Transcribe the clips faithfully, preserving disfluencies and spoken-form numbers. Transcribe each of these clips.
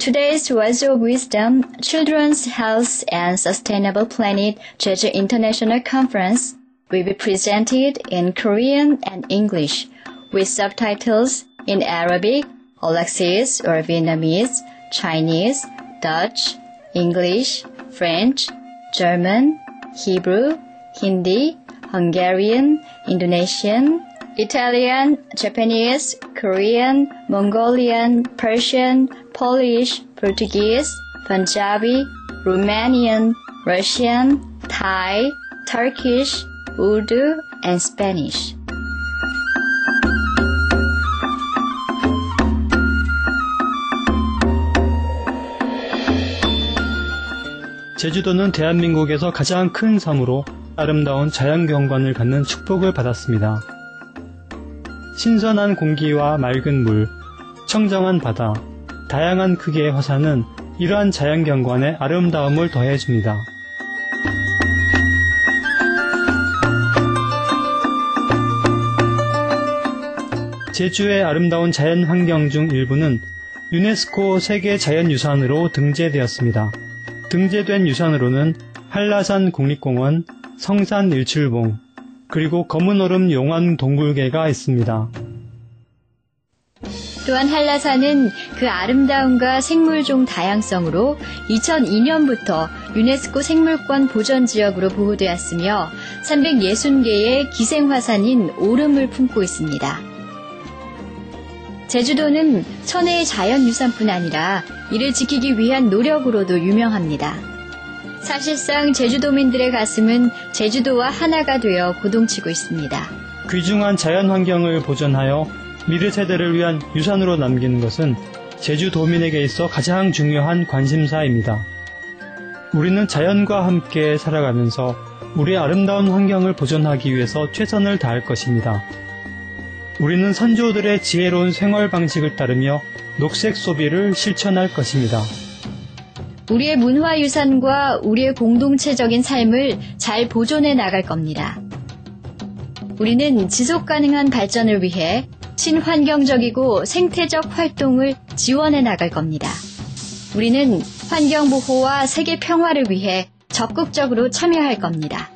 today's Words of Wisdom, Children's Health and Sustainable Planet Jeju International Conference will be presented in Korean and English with subtitles in Arabic, Alexis or Vietnamese, Chinese, Dutch, English, French, German, Hebrew, Hindi, Hungarian, Indonesian, Italian, Japanese, Korean, Mongolian, Persian, Polish, Portuguese, Punjabi, Romanian, Russian, Thai, Turkish, Urdu, and Spanish. 제주도는 대한민국에서 가장 큰 섬으로 아름다운 자연경관을 갖는 축복을 받았습니다. 신선한 공기와 맑은 물, 청정한 바다, 다양한 크기의 화산은 이러한 자연경관에 아름다움을 더해줍니다. 제주의 아름다운 자연환경 중 일부는 유네스코 세계자연유산으로 등재되었습니다. 등재된 유산으로는 한라산 국립공원, 성산 일출봉, 그리고 검은오름 용원 동굴계가 있습니다. 또한 한라산은 그 아름다움과 생물종 다양성으로 이천이 년부터 유네스코 생물권 보전지역으로 보호되었으며 삼백육십 개의 기생화산인 오름을 품고 있습니다. 제주도는 천혜의 자연유산뿐 아니라 이를 지키기 위한 노력으로도 유명합니다. 사실상 제주도민들의 가슴은 제주도와 하나가 되어 고동치고 있습니다. 귀중한 자연환경을 보존하여 미래 세대를 위한 유산으로 남기는 것은 제주도민에게 있어 가장 중요한 관심사입니다. 우리는 자연과 함께 살아가면서 우리의 아름다운 환경을 보존하기 위해서 최선을 다할 것입니다. 우리는 선조들의 지혜로운 생활 방식을 따르며 녹색 소비를 실천할 것입니다. 우리의 문화유산과 우리의 공동체적인 삶을 잘 보존해 나갈 겁니다. 우리는 지속가능한 발전을 위해 친환경적이고 생태적 활동을 지원해 나갈 겁니다. 우리는 환경보호와 세계 평화를 위해 적극적으로 참여할 겁니다.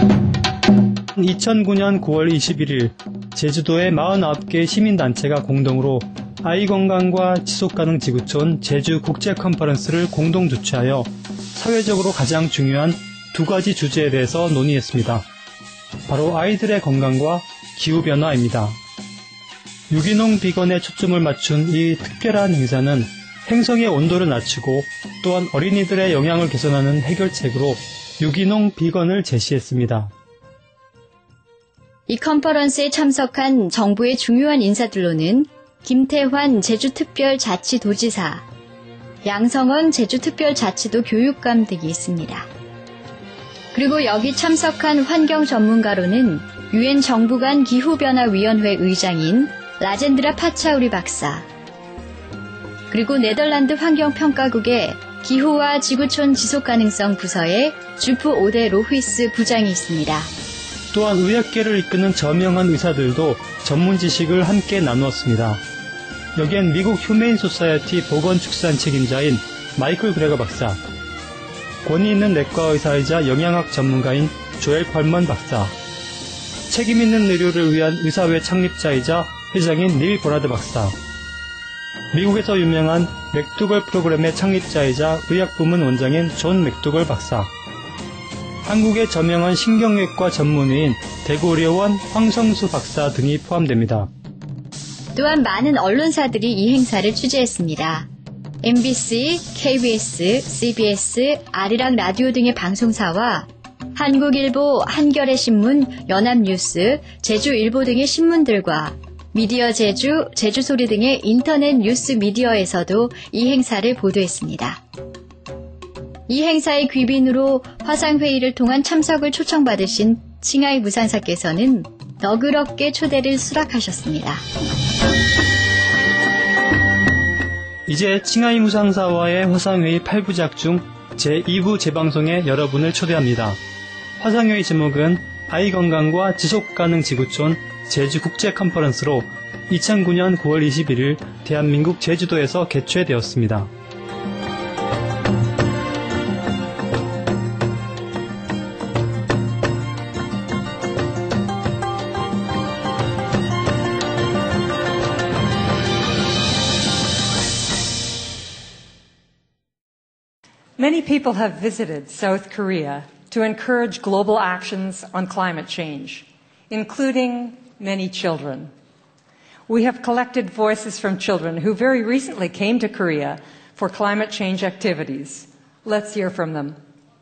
이천구 년 구월 이십일일 제주도의 사십구 개 시민단체가 공동으로 아이건강과 지속가능 지구촌 제주국제컨퍼런스를 공동 주최하여 사회적으로 가장 중요한 두 가지 주제에 대해서 논의했습니다. 바로 아이들의 건강과 기후변화입니다. 유기농 비건에 초점을 맞춘 이 특별한 행사는 행성의 온도를 낮추고 또한 어린이들의 영양을 개선하는 해결책으로 유기농 비건을 제시했습니다. 이 컨퍼런스에 참석한 정부의 중요한 인사들로는 김태환 제주특별자치도지사, 양성원 제주특별자치도 교육감 등이 있습니다. 그리고 여기 참석한 환경 전문가로는 유엔 정부 간 기후변화위원회 의장인 라젠드라 파차우리 박사, 그리고 네덜란드 환경평가국의 기후와 지구촌 지속가능성 부서의 주프 오데 로휘스 부장이 있습니다. 또한 의학계를 이끄는 저명한 의사들도 전문 지식을 함께 나누었습니다. 여기엔 미국 휴메인 소사이어티 보건축산 책임자인 마이클 그레거 박사, 권위 있는 내과 의사이자 영양학 전문가인 조엘 펄먼 박사, 책임 있는 의료를 위한 의사회 창립자이자 회장인 닐 보라드 박사, 미국에서 유명한 맥두걸 프로그램의 창립자이자 의학부문 원장인 존 맥두걸 박사, 한국의 저명한 신경외과 전문의인 대구의료원 황성수 박사 등이 포함됩니다. 또한 많은 언론사들이 이 행사를 취재했습니다. 엠비씨, 케이비에스, 씨비에스, 아리랑 라디오 등의 방송사와 한국일보, 한겨레신문, 연합뉴스, 제주일보 등의 신문들과 미디어 제주, 제주소리 등의 인터넷 뉴스 미디어에서도 이 행사를 보도했습니다. 이 행사의 귀빈으로 화상회의를 통한 참석을 초청받으신 칭하이 무상사께서는 너그럽게 초대를 수락하셨습니다. 이제 칭하이 무상사와의 화상회의 팔 부작 중 제이 부 재방송에 여러분을 초대합니다. 화상회의 제목은 아이건강과 지속가능 지구촌 제주국제컨퍼런스로 이천구 년 구월 이십일일 대한민국 제주도에서 개최되었습니다. Many people have visited South Korea to encourage global actions on climate change, including many children. We have collected voices from children who very recently came to Korea for climate change activities. Let's hear from them.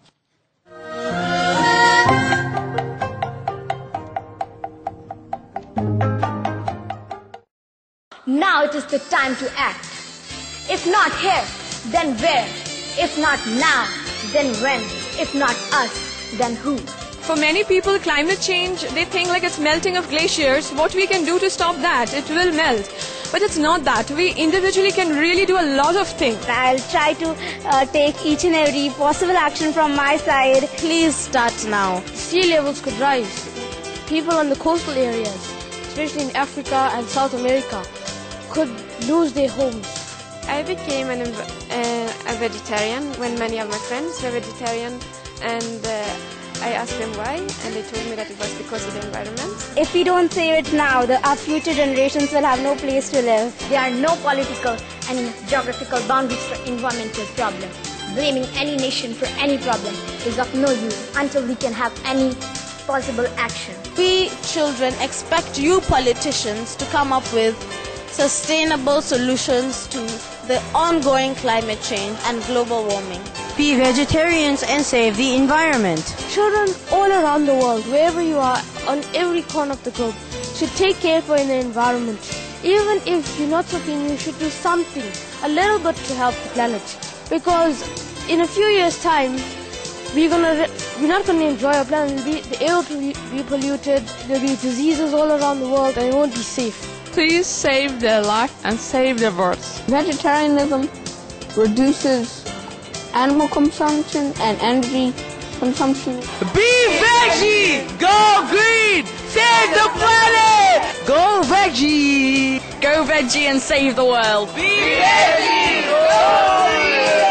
Now it is the time to act. If not here, then where? If not now, then when? If not us, then who? For many people, climate change, they think like it's melting of glaciers. What we can do to stop that? It will melt. But it's not that. We individually can really do a lot of things. I'll try to uh, take each and every possible action from my side. Please start now. Sea levels could rise. People on the coastal areas, especially in Africa and South America, could lose their homes. I became an, uh, a vegetarian when many of my friends were vegetarian, and uh, I asked them why, and they told me that it was because of the environment. If we don't save it now, the, our future generations will have no place to live. There are no political and geographical boundaries for environmental problems. Blaming any nation for any problem is of no use until we can have any possible action. We children expect you politicians to come up with sustainable solutions to the ongoing climate change and global warming. Be vegetarians and save the environment. Children all around the world, wherever you are, on every corner of the globe, should take care for the environment. Even if you're not something, you should do something, a little bit to help the planet. Because in a few years' time, we're gonna we're not gonna enjoy our planet. The air will be polluted. There'll be diseases all around the world, and it won't be safe. Please save their life and save their birds. Vegetarianism reduces animal consumption and energy consumption. Be veggie! Go green! Save the planet! Go veggie! Go veggie and save the world. Be veggie! Go green!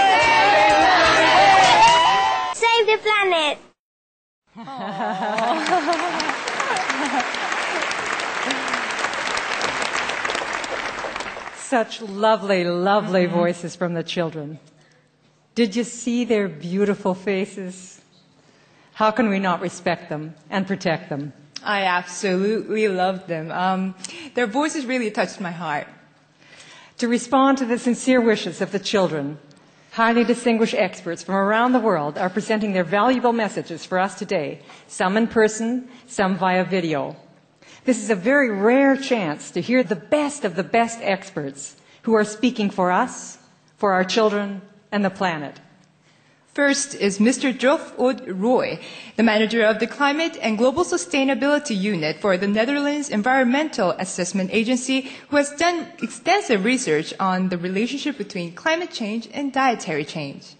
Save the planet! Such lovely, lovely voices from the children. Did you see their beautiful faces? How can we not respect them and protect them? I absolutely loved them. Um, their voices really touched my heart. To respond to the sincere wishes of the children, highly distinguished experts from around the world are presenting their valuable messages for us today, some in person, some via video. This is a very rare chance to hear the best of the best experts who are speaking for us, for our children, and the planet. First is Mister Jof Od Roy, the manager of the Climate and Global Sustainability Unit for the Netherlands Environmental Assessment Agency, who has done extensive research on the relationship between climate change and dietary change.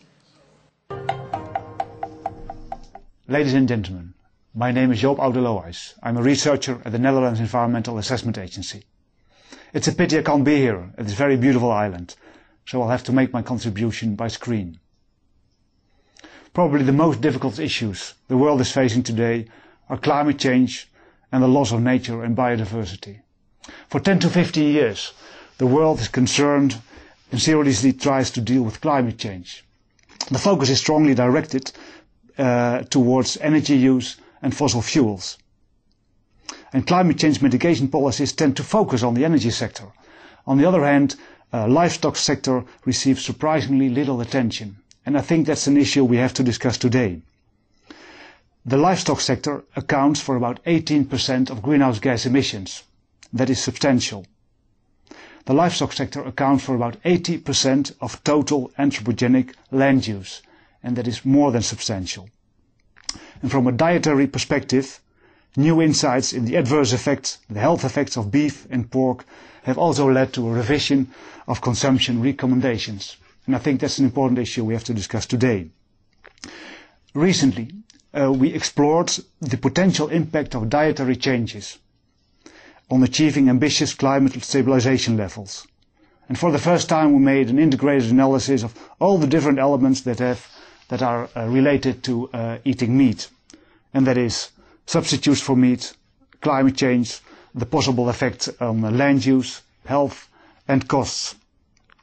Ladies and gentlemen, my name is Joop Oudeloijs. I'm a researcher at the Netherlands Environmental Assessment Agency. It's a pity I can't be here at this very beautiful island, so I'll have to make my contribution by screen. Probably the most difficult issues the world is facing today are climate change and the loss of nature and biodiversity. For ten to fifteen years, the world is concerned and seriously tries to deal with climate change. The focus is strongly directed uh, towards energy use and fossil fuels. And climate change mitigation policies tend to focus on the energy sector. On the other hand, uh, livestock sector receives surprisingly little attention. And I think that's an issue we have to discuss today. The livestock sector accounts for about eighteen percent of greenhouse gas emissions. That is substantial. The livestock sector accounts for about eighty percent of total anthropogenic land use, and that is more than substantial. And from a dietary perspective, new insights in the adverse effects, the health effects of beef and pork have also led to a revision of consumption recommendations. And I think that's an important issue we have to discuss today. Recently, uh, we explored the potential impact of dietary changes on achieving ambitious climate stabilization levels. And for the first time we made an integrated analysis of all the different elements that, have, that are uh, related to uh, eating meat. And that is substitutes for meat, climate change, the possible effect on land use, health and costs.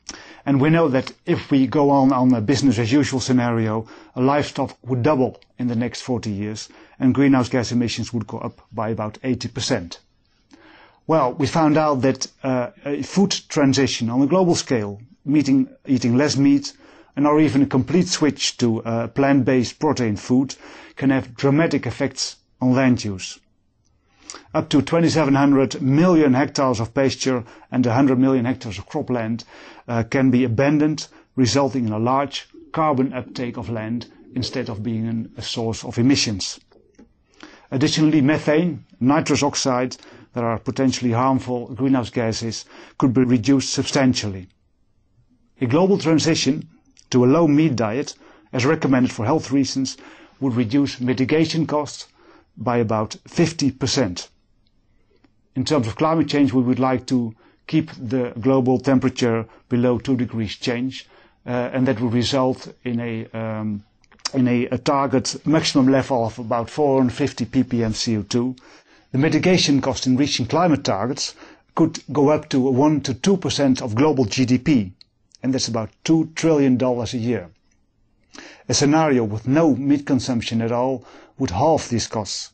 And we know that if we go on on a business as usual scenario, livestock would double in the next forty years, and greenhouse gas emissions would go up by about eighty percent. Well, we found out that uh, a food transition on a global scale, meeting, eating less meat, and or even a complete switch to uh, plant-based protein food, can have dramatic effects on land use. Up to twenty-seven hundred million hectares of pasture and one hundred million hectares of cropland uh, can be abandoned, resulting in a large carbon uptake of land instead of being an, a source of emissions. Additionally, methane, nitrous oxide, that are potentially harmful greenhouse gases, could be reduced substantially. A global transition to a low meat diet, as recommended for health reasons, would reduce mitigation costs by about fifty percent. In terms of climate change, we would like to keep the global temperature below two degrees change, uh, and that would result in a, um, in a, a target maximum level of about four hundred fifty ppm C O two. The mitigation cost in reaching climate targets could go up to one to two percent of global G D P, and that's about two trillion dollars a year. A scenario with no meat consumption at all would halve these costs.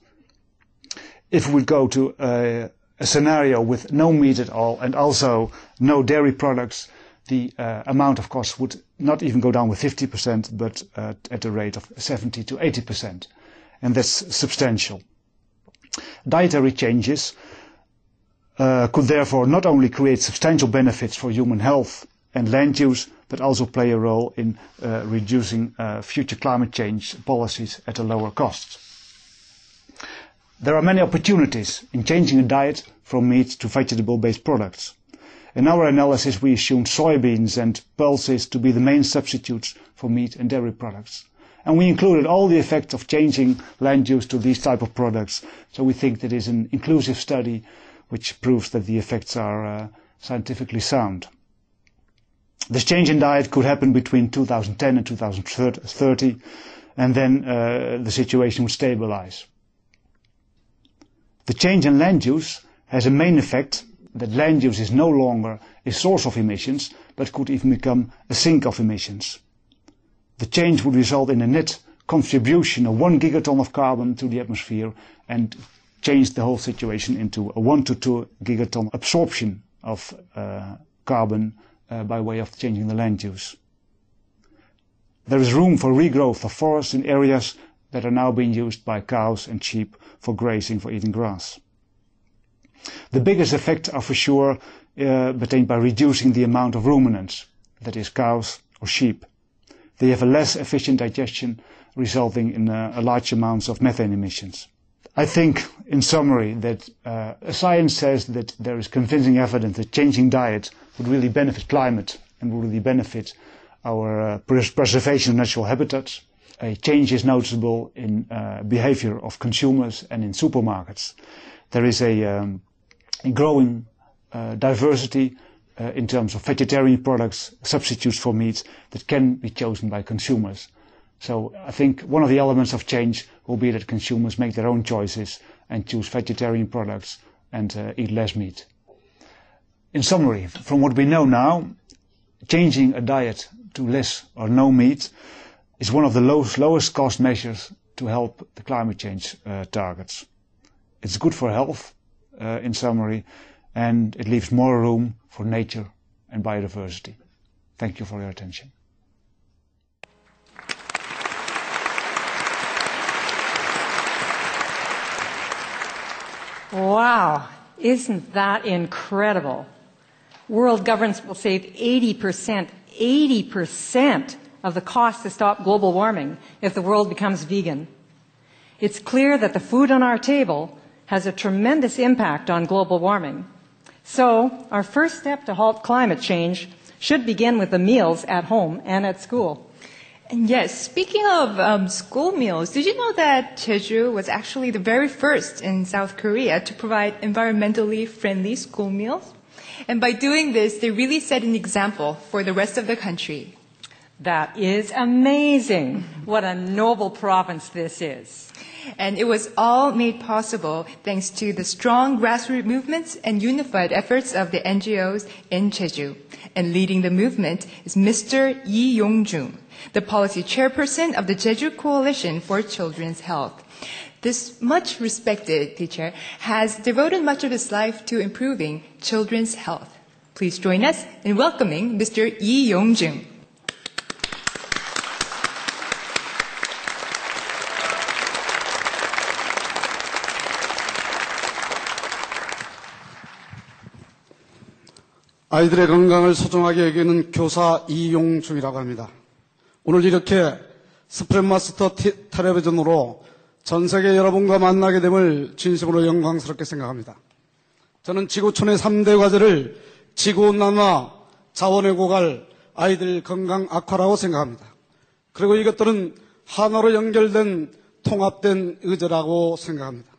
If we go to a, a scenario with no meat at all and also no dairy products, the uh, amount of costs would not even go down with fifty percent, but uh, at a rate of seventy to eighty percent, and that's substantial. Dietary changes uh, could therefore not only create substantial benefits for human health and land use, but also play a role in uh, reducing uh, future climate change policies at a lower cost. There are many opportunities in changing a diet from meat to vegetable-based products. In our analysis, we assumed soybeans and pulses to be the main substitutes for meat and dairy products. And we included all the effects of changing land use to these type of products. So we think that is an inclusive study which proves that the effects are uh, scientifically sound. This change in diet could happen between two thousand ten and two thousand thirty, and then uh, the situation would stabilize. The change in land use has a main effect that land use is no longer a source of emissions, but could even become a sink of emissions. The change would result in a net contribution of one gigaton of carbon to the atmosphere and change the whole situation into a one to two gigaton absorption of uh, carbon uh, by way of changing the land use. There is room for regrowth of forests in areas that are now being used by cows and sheep for grazing, for eating grass. The biggest effects are for sure uh, attained by reducing the amount of ruminants, that is cows or sheep. They have a less efficient digestion, resulting in uh, a large amounts of methane emissions. I think, in summary, that uh, science says that there is convincing evidence that changing diet would really benefit climate and would really benefit our uh, pres preservation of natural habitats. A change is noticeable in uh, behavior of consumers and in supermarkets. There is a, um, a growing uh, diversity Uh, in terms of vegetarian products, substitutes for meat that can be chosen by consumers. So I think one of the elements of change will be that consumers make their own choices and choose vegetarian products and uh, eat less meat. In summary, from what we know now, changing a diet to less or no meat is one of the lowest, lowest cost measures to help the climate change uh, targets. It's good for health, uh, in summary, and it leaves more room for nature and biodiversity. Thank you for your attention. Wow, isn't that incredible? World governments will save eighty percent, eighty percent of the cost to stop global warming if the world becomes vegan. It's clear that the food on our table has a tremendous impact on global warming. So, our first step to halt climate change should begin with the meals at home and at school. And yes, speaking of um, school meals, did you know that Jeju was actually the very first in South Korea to provide environmentally friendly school meals? And by doing this, they really set an example for the rest of the country. That is amazing. What a noble province this is. And it was all made possible thanks to the strong grassroots movements and unified efforts of the N G Os in Jeju. And leading the movement is Mister Lee Yong-jung, the policy chairperson of the Jeju Coalition for Children's Health. This much respected teacher has devoted much of his life to improving children's health. Please join us in welcoming Mister Lee Yong-jung. 아이들의 건강을 소중하게 여기는 교사 이용중이라고 합니다. 오늘 이렇게 스프ред마스터 텔레비전으로 전 세계 여러분과 만나게 됨을 진심으로 영광스럽게 생각합니다. 저는 지구촌의 삼 대 과제를 지구온난화, 자원의 고갈, 아이들 건강 악화라고 생각합니다. 그리고 이것들은 하나로 연결된 통합된 의제라고 생각합니다.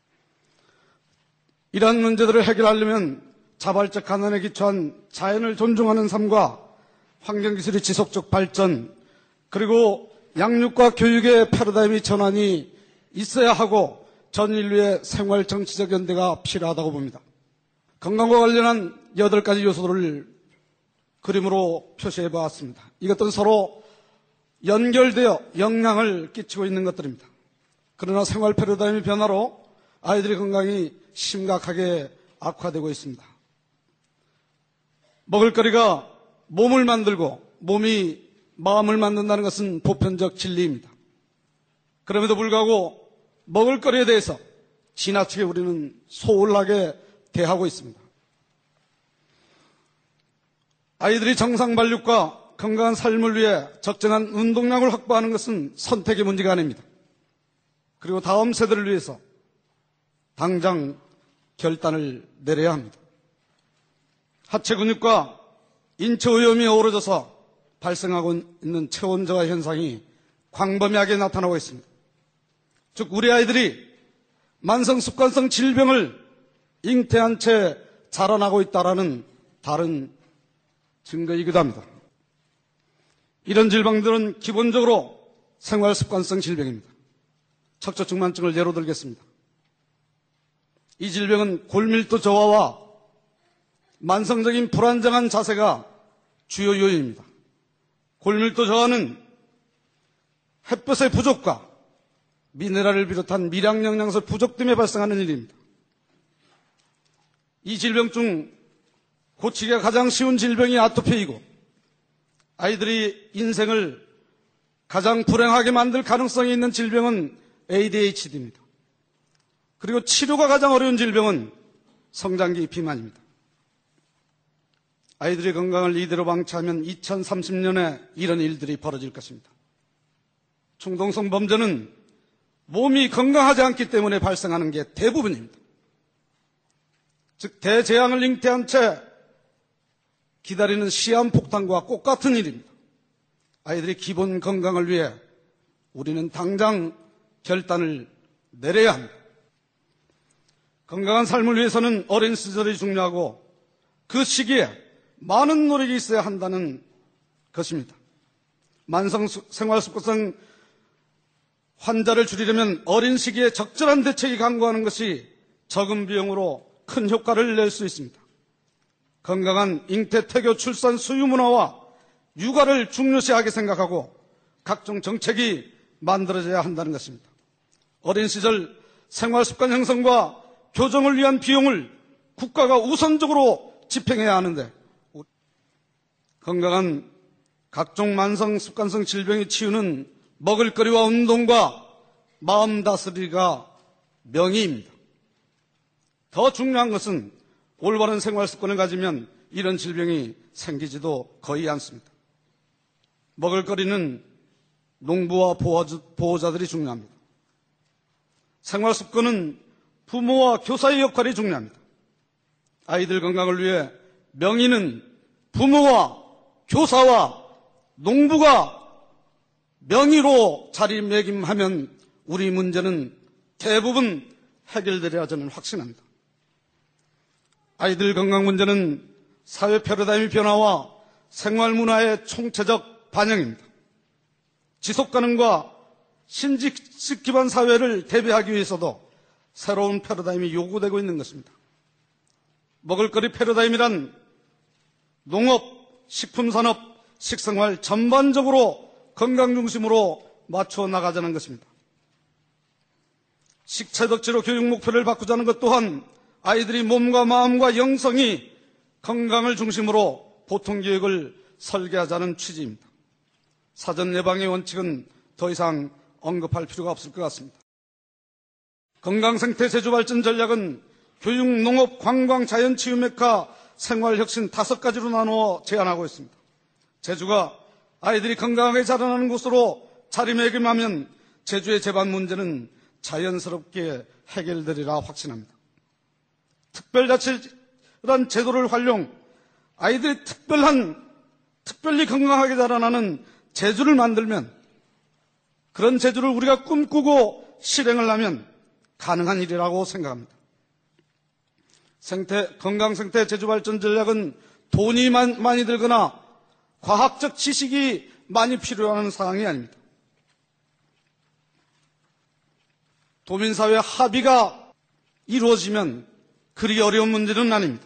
이러한 문제들을 해결하려면 자발적 가난에 기초한 자연을 존중하는 삶과 환경기술의 지속적 발전, 그리고 양육과 교육의 패러다임의 전환이 있어야 하고 전 인류의 생활 정치적 연대가 필요하다고 봅니다. 건강과 관련한 여덟 가지 요소들을 그림으로 표시해 보았습니다. 이것들은 서로 연결되어 영향을 끼치고 있는 것들입니다. 그러나 생활 패러다임의 변화로 아이들의 건강이 심각하게 악화되고 있습니다. 먹을거리가 몸을 만들고 몸이 마음을 만든다는 것은 보편적 진리입니다. 그럼에도 불구하고 먹을거리에 대해서 지나치게 우리는 소홀하게 대하고 있습니다. 아이들이 정상 발육과 건강한 삶을 위해 적정한 운동량을 확보하는 것은 선택의 문제가 아닙니다. 그리고 다음 세대를 위해서 당장 결단을 내려야 합니다. 하체 근육과 인체 오염이 어우러져서 발생하고 있는 체온 저하 현상이 광범위하게 나타나고 있습니다. 즉 우리 아이들이 만성 습관성 질병을 잉태한 채 자라나고 있다는 다른 증거이기도 합니다. 이런 질병들은 기본적으로 생활 습관성 질병입니다. 척추측만증을 예로 들겠습니다. 이 질병은 골밀도 저하와 만성적인 불안정한 자세가 주요 요인입니다. 골밀도 저하는 햇볕의 부족과 미네랄을 비롯한 미량 영양소 부족 때문에 발생하는 일입니다. 이 질병 중 고치기가 가장 쉬운 질병이 아토피이고 아이들이 인생을 가장 불행하게 만들 가능성이 있는 질병은 에이디에이치디입니다. 그리고 치료가 가장 어려운 질병은 성장기 비만입니다. 아이들의 건강을 이대로 방치하면 이천삼십 년에 이런 일들이 벌어질 것입니다. 충동성 범죄는 몸이 건강하지 않기 때문에 발생하는 게 대부분입니다. 즉 대재앙을 잉태한 채 기다리는 시한폭탄과 똑같은 일입니다. 아이들의 기본 건강을 위해 우리는 당장 결단을 내려야 합니다. 건강한 삶을 위해서는 어린 시절이 중요하고 그 시기에 많은 노력이 있어야 한다는 것입니다. 만성 생활습관성 환자를 줄이려면 어린 시기에 적절한 대책이 강구하는 것이 적은 비용으로 큰 효과를 낼 수 있습니다. 건강한 잉태, 태교, 출산, 수유 문화와 육아를 중요시하게 생각하고 각종 정책이 만들어져야 한다는 것입니다. 어린 시절 생활습관 형성과 교정을 위한 비용을 국가가 우선적으로 집행해야 하는데 건강한 각종 만성 습관성 질병의 치유는 먹을거리와 운동과 마음 다스리기가 명의입니다. 더 중요한 것은 올바른 생활 습관을 가지면 이런 질병이 생기지도 거의 않습니다. 먹을거리는 농부와 보호자들이 중요합니다. 생활 습관은 부모와 교사의 역할이 중요합니다. 아이들 건강을 위해 명의는 부모와 교사와 농부가 명의로 자리매김하면 우리 문제는 대부분 해결되리라 저는 확신합니다. 아이들 건강 문제는 사회 패러다임의 변화와 생활 문화의 총체적 반영입니다. 지속 가능과 신지식 기반 사회를 대비하기 위해서도 새로운 패러다임이 요구되고 있는 것입니다. 먹을거리 패러다임이란 농업, 식품산업, 식생활 전반적으로 건강 중심으로 맞춰 나가자는 것입니다. 식체덕지로 교육 목표를 바꾸자는 것 또한 아이들이 몸과 마음과 영성이 건강을 중심으로 보통교육을 설계하자는 취지입니다. 사전 예방의 원칙은 더 이상 언급할 필요가 없을 것 같습니다. 건강생태 제주발전 전략은 교육, 농업, 관광, 자연치유메카, 생활혁신 다섯 가지로 나누어 제안하고 있습니다. 제주가 아이들이 건강하게 자라나는 곳으로 자리매김하면 제주의 재반 문제는 자연스럽게 해결되리라 확신합니다. 특별자치란 제도를 활용, 아이들이 특별한, 특별히 건강하게 자라나는 제주를 만들면, 그런 제주를 우리가 꿈꾸고 실행을 하면 가능한 일이라고 생각합니다. 생태, 건강생태 제주발전 전략은 돈이 많이, 많이 들거나 과학적 지식이 많이 필요한 사항이 아닙니다. 도민사회 합의가 이루어지면 그리 어려운 문제는 아닙니다.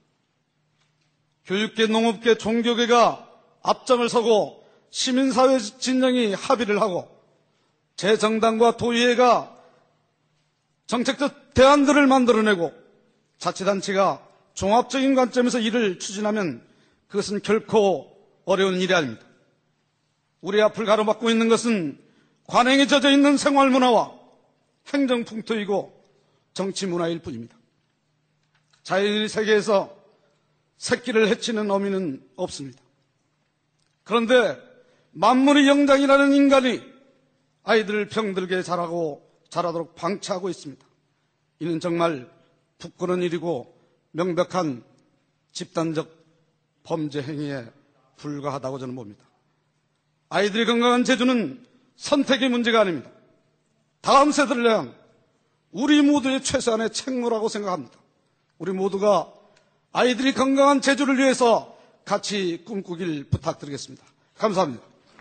교육계, 농업계, 종교계가 앞장을 서고 시민사회 진영이 합의를 하고 재정당과 도의회가 정책적 대안들을 만들어내고 자치단체가 종합적인 관점에서 일을 추진하면 그것은 결코 어려운 일이 아닙니다. 우리 앞을 가로막고 있는 것은 관행에 젖어 있는 생활문화와 행정풍토이고 정치문화일 뿐입니다. 자연의 세계에서 새끼를 해치는 어미는 없습니다. 그런데 만물의 영장이라는 인간이 아이들을 병들게 자라고 자라도록 방치하고 있습니다. 이는 정말 부끄러운 일이고 명백한 집단적 범죄 행위에 불과하다고 저는 봅니다. 아이들이 건강한 제주는 선택의 문제가 아닙니다. 다음 세대를 위한 우리 모두의 최소한의 책무라고 생각합니다. 우리 모두가 아이들이 건강한 제주를 위해서 같이 꿈꾸길 부탁드리겠습니다. 감사합니다.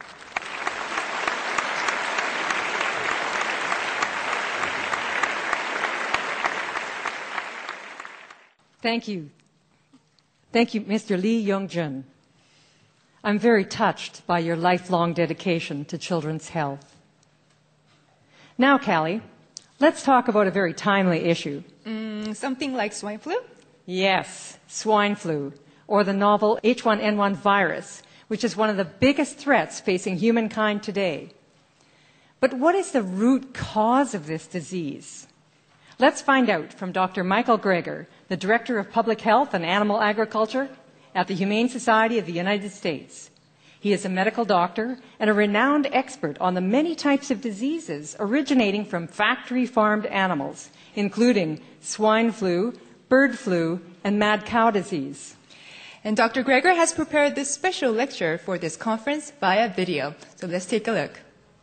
Thank you. Thank you, Mister Lee Young-jun. I'm very touched by your lifelong dedication to children's health. Now, Callie, let's talk about a very timely issue. Mm, something like swine flu? Yes, swine flu, or the novel H one N one virus, which is one of the biggest threats facing humankind today. But what is the root cause of this disease? Let's find out from Doctor Michael Greger, the Director of Public Health and Animal Agriculture at the Humane Society of the United States. He is a medical doctor and a renowned expert on the many types of diseases originating from factory-farmed animals, including swine flu, bird flu, and mad cow disease. And Doctor Greger has prepared this special lecture for this conference via video. So let's take a look.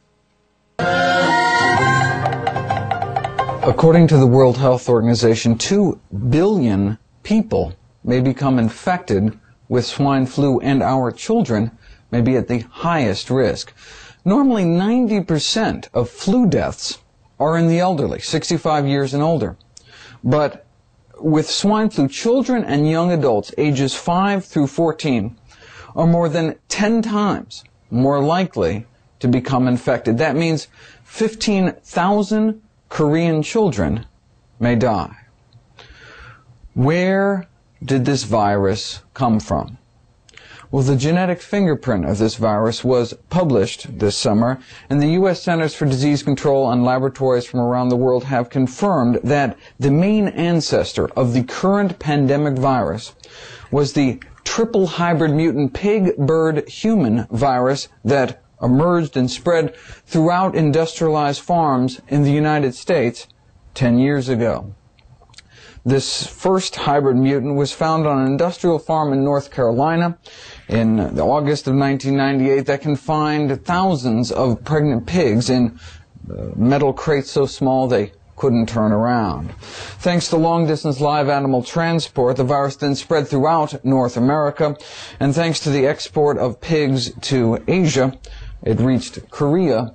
According to the World Health Organization, two billion people may become infected with swine flu, and our children may be at the highest risk. Normally, ninety percent of flu deaths are in the elderly, sixty-five years and older. But with swine flu, children and young adults ages five through fourteen are more than ten times more likely to become infected. That means fifteen thousand Korean children may die. Where did this virus come from? Well, the genetic fingerprint of this virus was published this summer, and the U S Centers for Disease Control and laboratories from around the world have confirmed that the main ancestor of the current pandemic virus was the triple hybrid mutant pig-bird-human virus that emerged and spread throughout industrialized farms in the United States ten years ago. This first hybrid mutant was found on an industrial farm in North Carolina in August of nineteen ninety-eight that confined thousands of pregnant pigs in metal crates so small they couldn't turn around. Thanks to long-distance live animal transport, the virus then spread throughout North America, and thanks to the export of pigs to Asia, it reached Korea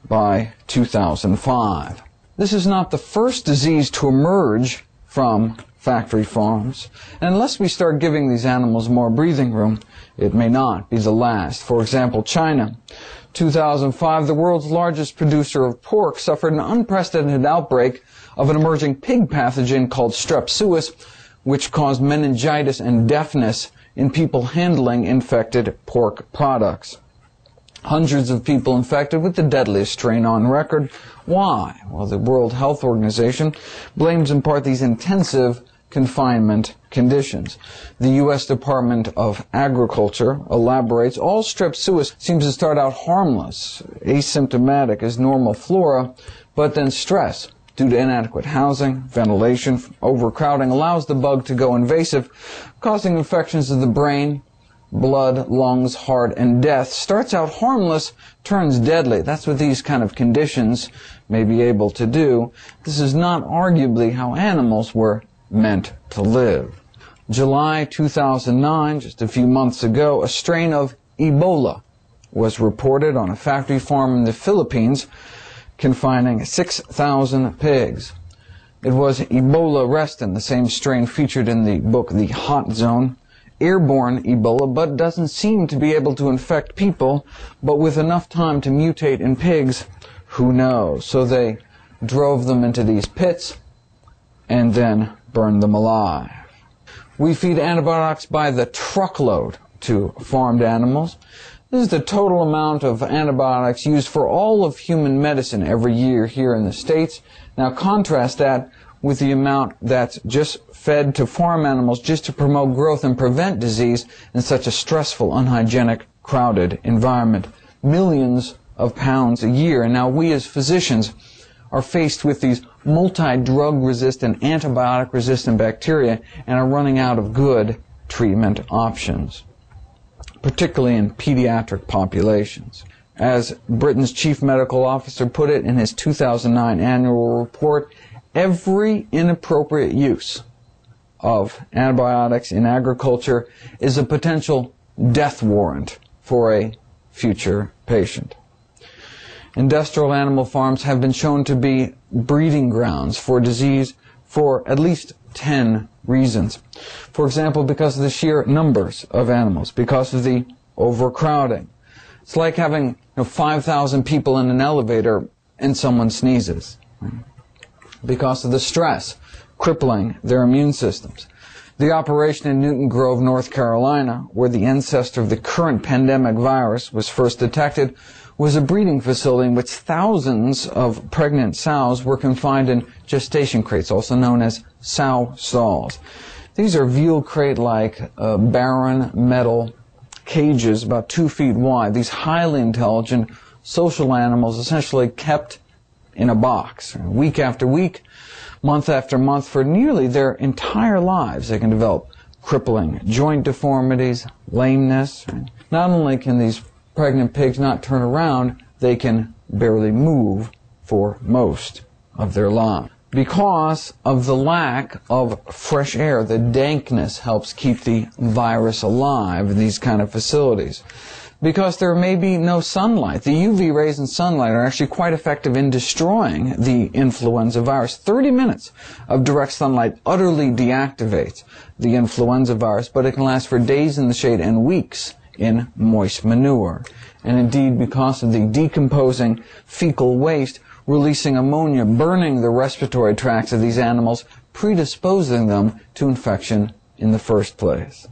by two thousand five. This is not the first disease to emerge from factory farms, and unless we start giving these animals more breathing room, it may not be the last. For example, China. two thousand five, the world's largest producer of pork suffered an unprecedented outbreak of an emerging pig pathogen called strep suis, which caused meningitis and deafness in people handling infected pork products. Hundreds of people infected with the deadliest strain on record. Why? Well, the World Health Organization blames in part these intensive confinement conditions. The U S Department of Agriculture elaborates, all strep suis seems to start out harmless, asymptomatic as normal flora, but then stress due to inadequate housing, ventilation, overcrowding allows the bug to go invasive, causing infections of the brain, blood, lungs, heart, and death. Starts out harmless, turns deadly. That's what these kind of conditions may be able to do. This is not arguably how animals were meant to live. July two thousand nine, just a few months ago, a strain of Ebola was reported on a factory farm in the Philippines, confining six thousand pigs. It was Ebola restin, the same strain featured in the book The Hot Zone. Airborne Ebola, but doesn't seem to be able to infect people, but with enough time to mutate in pigs, who knows? So they drove them into these pits and then burned them alive. We feed antibiotics by the truckload to farmed animals. This is the total amount of antibiotics used for all of human medicine every year here in the States. Now contrast that with the amount that's just fed to farm animals just to promote growth and prevent disease in such a stressful, unhygienic, crowded environment. Millions of pounds a year. And now we as physicians are faced with these multi-drug resistant, antibiotic resistant bacteria and are running out of good treatment options, particularly in pediatric populations. As Britain's chief medical officer put it in his two thousand nine annual report, every inappropriate use of antibiotics in agriculture is a potential death warrant for a future patient. Industrial animal farms have been shown to be breeding grounds for disease for at least ten reasons. For example, because of the sheer numbers of animals, because of the overcrowding. It's like having you know, five thousand people in an elevator and someone sneezes. Because of the stress crippling their immune systems. The operation in Newton Grove, North Carolina, where the ancestor of the current pandemic virus was first detected, was a breeding facility in which thousands of pregnant sows were confined in gestation crates, also known as sow stalls. These are veal crate-like uh, barren metal cages about two feet wide. These highly intelligent social animals essentially kept in a box. Week after week, month after month, for nearly their entire lives, they can develop crippling joint deformities, lameness. Not only can these pregnant pigs not turn around, they can barely move for most of their lives. Because of the lack of fresh air, the dankness helps keep the virus alive in these kind of facilities. Because there may be no sunlight. The U V rays in sunlight are actually quite effective in destroying the influenza virus. thirty minutes of direct sunlight utterly deactivates the influenza virus, but it can last for days in the shade and weeks in moist manure. And indeed, because of the decomposing fecal waste, releasing ammonia, burning the respiratory tracts of these animals, predisposing them to infection in the first place.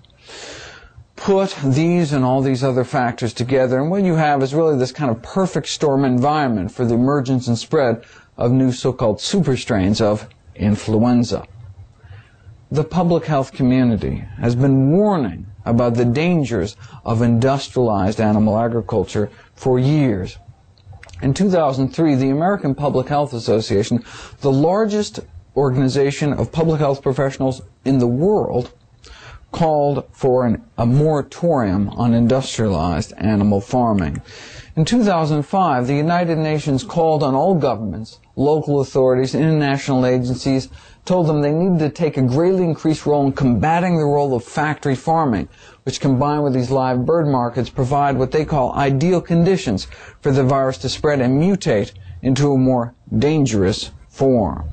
Put these and all these other factors together, and what you have is really this kind of perfect storm environment for the emergence and spread of new so-called super strains of influenza. The public health community has been warning about the dangers of industrialized animal agriculture for years. In two thousand three, the American Public Health Association, the largest organization of public health professionals in the world, called for an, a moratorium on industrialized animal farming. In two thousand five, the United Nations called on all governments, local authorities, international agencies, told them they needed to take a greatly increased role in combating the role of factory farming, which combined with these live bird markets provide what they call ideal conditions for the virus to spread and mutate into a more dangerous form.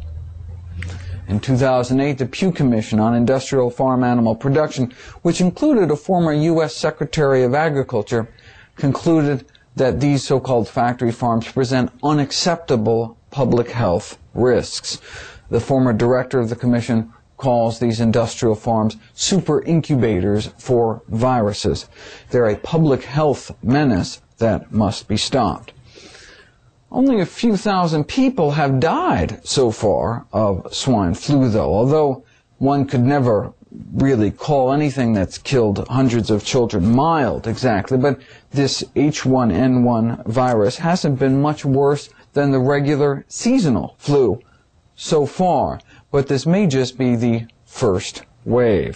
In two thousand eight, the Pew Commission on Industrial Farm Animal Production, which included a former U S Secretary of Agriculture, concluded that these so-called factory farms present unacceptable public health risks. The former director of the commission calls these industrial farms super incubators for viruses. They're a public health menace that must be stopped. Only a few thousand people have died so far of swine flu, though, although one could never really call anything that's killed hundreds of children mild exactly, but this H one N one virus hasn't been much worse than the regular seasonal flu so far, but this may just be the first wave.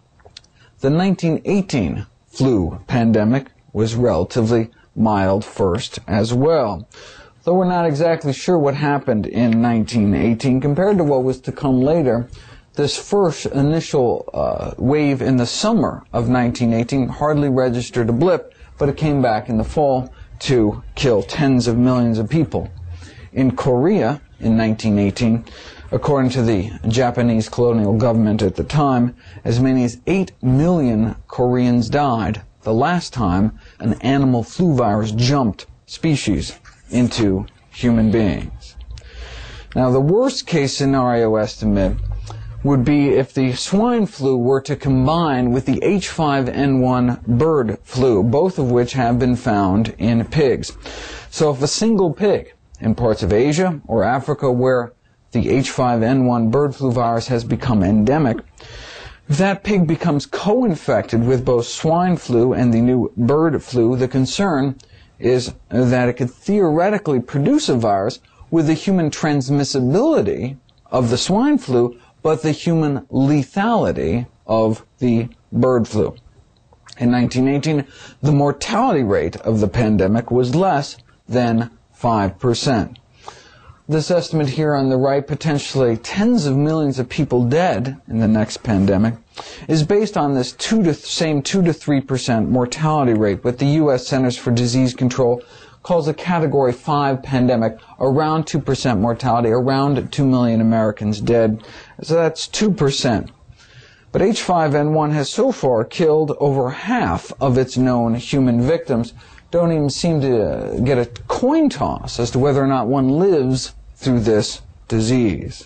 The nineteen eighteen flu pandemic was relatively mild first as well, though we're not exactly sure what happened in nineteen eighteen compared to what was to come later. This first initial uh, wave in the summer of nineteen eighteen hardly registered a blip, but it came back in the fall to kill tens of millions of people. In Korea, in nineteen eighteen, according to the Japanese colonial government at the time, as many as eight million Koreans died the last time an animal flu virus jumped species into human beings. Now, the worst case scenario estimate would be if the swine flu were to combine with the H five N one bird flu, both of which have been found in pigs. So if a single pig in parts of Asia or Africa where the H five N one bird flu virus has become endemic, if that pig becomes co-infected with both swine flu and the new bird flu, the concern is that it could theoretically produce a virus with the human transmissibility of the swine flu, but the human lethality of the bird flu. In nineteen eighteen, the mortality rate of the pandemic was less than five percent. This estimate here on the right, potentially tens of millions of people dead in the next pandemic, is based on this two to same two to three percent mortality rate, what the U S Centers for Disease Control calls a Category five pandemic, around two percent mortality, around two million Americans dead. So that's two percent. But H five N one has so far killed over half of its known human victims. Don't even seem to get a coin toss as to whether or not one lives through this disease.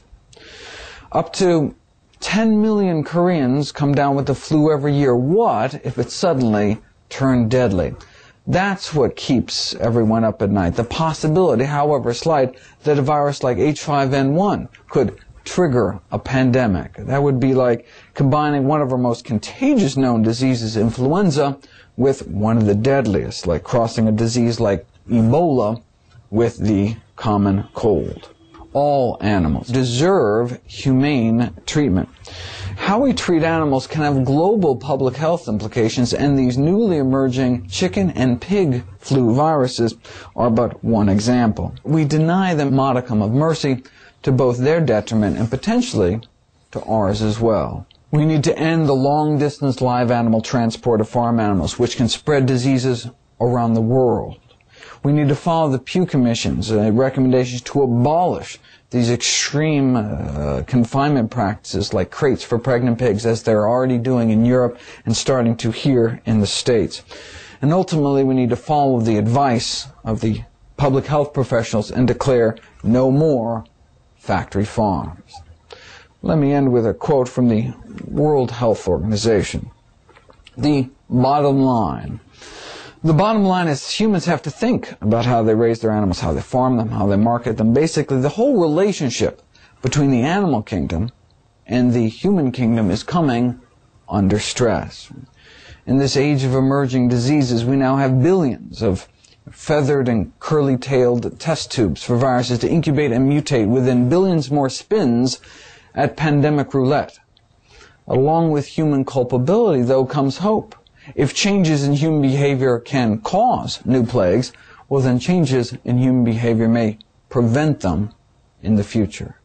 Up to ten million Koreans come down with the flu every year. What if it suddenly turned deadly? That's what keeps everyone up at night. The possibility, however slight, that a virus like H five N one could trigger a pandemic. That would be like combining one of our most contagious known diseases, influenza, with one of the deadliest, like crossing a disease like Ebola with the common cold. All animals deserve humane treatment. How we treat animals can have global public health implications, and these newly emerging chicken and pig flu viruses are but one example. We deny them modicum of mercy to both their detriment and potentially to ours as well. We need to end the long-distance live animal transport of farm animals, which can spread diseases around the world. We need to follow the Pew Commission's uh, recommendations to abolish these extreme uh, confinement practices like crates for pregnant pigs, as they're already doing in Europe and starting to here in the States. And ultimately, we need to follow the advice of the public health professionals and declare no more factory farms. Let me end with a quote from the World Health Organization. The bottom line. The bottom line is humans have to think about how they raise their animals, how they farm them, how they market them. Basically, the whole relationship between the animal kingdom and the human kingdom is coming under stress. In this age of emerging diseases, we now have billions of feathered and curly-tailed test tubes for viruses to incubate and mutate within billions more spins at pandemic roulette. Along with human culpability, though, comes hope. If changes in human behavior can cause new plagues, well then changes in human behavior may prevent them in the future.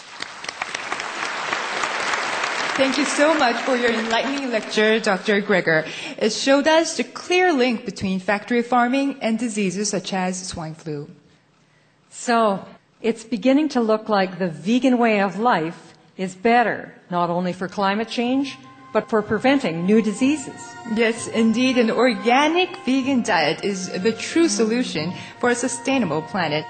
Thank you so much for your enlightening lecture, Doctor Greger. It showed us the clear link between factory farming and diseases such as swine flu. So, it's beginning to look like the vegan way of life is better, not only for climate change, but for preventing new diseases. Yes, indeed, an organic vegan diet is the true solution for a sustainable planet.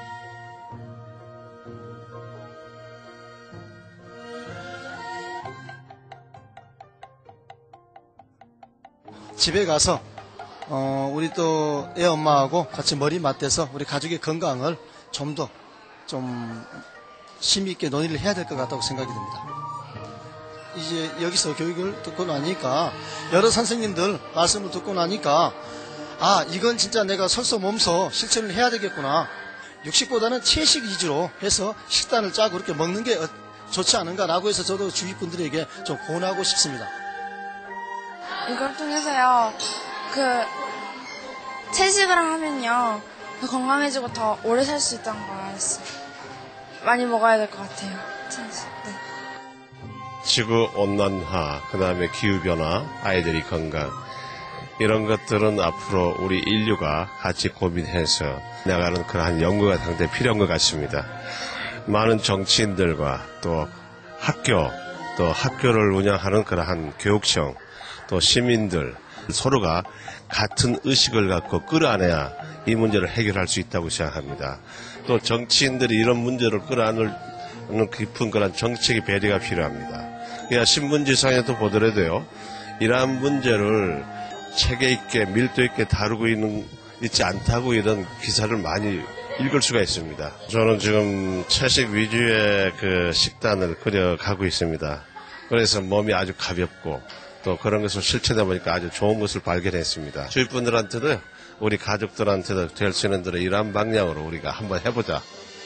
집에 가서 어, 우리 또 애 엄마하고 같이 머리 맞대서 우리 가족의 건강을 좀 더 좀 심히 있게 논의를 해야 될 것 같다고 생각이 듭니다. 이제 여기서 교육을 듣고 나니까 여러 선생님들 말씀을 듣고 나니까 아 이건 진짜 내가 설서 몸소 실천을 해야 되겠구나. 육식보다는 채식 위주로 해서 식단을 짜고 그렇게 먹는 게 좋지 않은가라고 해서 저도 주위 분들에게 좀 권하고 싶습니다. 이걸 통해서요, 그, 채식을 하면요, 더 건강해지고 더 오래 살 수 있다는 걸 알았어요. 많이 먹어야 될 것 같아요, 채식. 네. 지구 온난화, 그 다음에 기후변화, 아이들이 건강, 이런 것들은 앞으로 우리 인류가 같이 고민해서 나가는 그러한 연구가 상당히 필요한 것 같습니다. 많은 정치인들과 또 학교, 또 학교를 운영하는 그러한 교육청, 또 시민들 서로가 같은 의식을 갖고 끌어안아야 이 문제를 해결할 수 있다고 생각합니다. 또 정치인들이 이런 문제를 끌어안을 깊은 그런 정책의 배려가 필요합니다. 그냥 신문지상에도 보더라도요, 이러한 문제를 체계 있게 밀도 있게 다루고 있는 있지 않다고 이런 기사를 많이 읽을 수가 있습니다. 저는 지금 채식 위주의 그 식단을 그려가고 있습니다. 그래서 몸이 아주 가볍고 또 그런 것을 실천해 보니까 아주 좋은 것을 발견했습니다. 주위 분들한테도 우리 가족들한테도 될 수 있는 대로 이러한 방향으로 우리가 한번 해보자.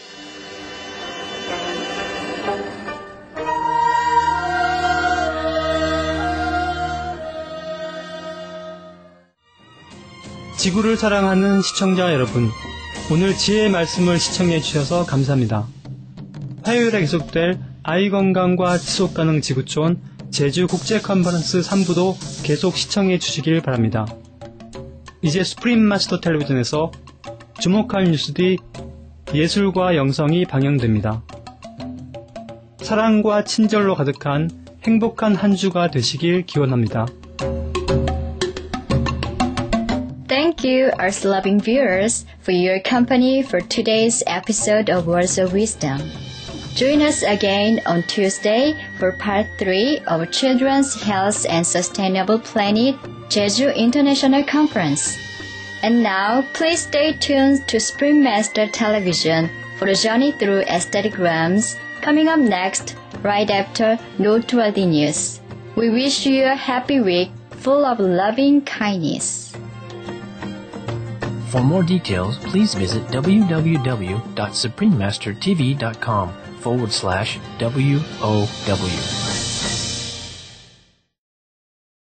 지구를 사랑하는 시청자 여러분, 오늘 지혜의 말씀을 시청해 주셔서 감사합니다. 화요일에 계속될 아이 건강과 지속가능 지구촌 제주 국제 컨퍼런스 삼 부도 계속 시청해 주시길 바랍니다. 이제 수프림 마스터 텔레비전에서 주목할 뉴스들이 예술과 영성이 방영됩니다. 사랑과 친절로 가득한 행복한 한 주가 되시길 기원합니다. Thank you, our loving viewers, for your company for today's episode of Words of Wisdom. Join us again on Tuesday for part three of Children's Health and Sustainable Planet Jeju International Conference. And now, please stay tuned to Spring Master Television for a journey through aestheticgrams coming up next, right after Noteworthy News. We wish you a happy week full of loving kindness. For more details, please visit www.suprememastertv.com forward slash W O W.